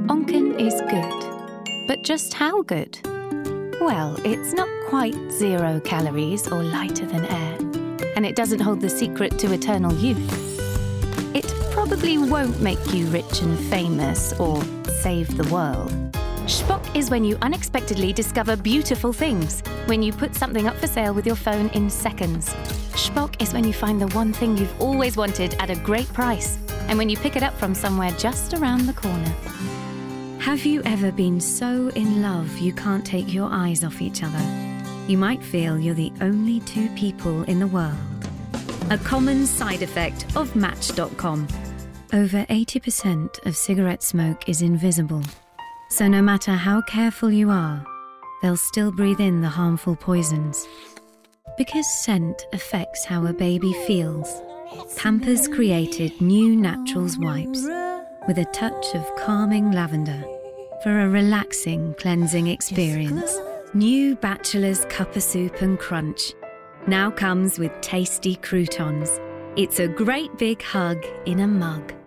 Onken is good. But just how good? Well, it's not quite 0 calories or lighter than air, and it doesn't hold the secret to eternal youth. It probably won't make you rich and famous or save the world. Shpock is when you unexpectedly discover beautiful things, when you put something up for sale with your phone in seconds. Shpock is when you find the one thing you've always wanted at a great price, and when you pick it up from somewhere just around the corner. Have you ever been so in love you can't take your eyes off each other? You might feel you're the only 2 people in the world. A common side effect of Match.com. Over 80% of cigarette smoke is invisible. So no matter how careful you are, they'll still breathe in the harmful poisons. Because scent affects how a baby feels, Pampers created new Naturals wipes with a touch of calming lavender for a relaxing, cleansing experience. New Bachelor's Cuppa Soup and Crunch now comes with tasty croutons. It's a great big hug in a mug.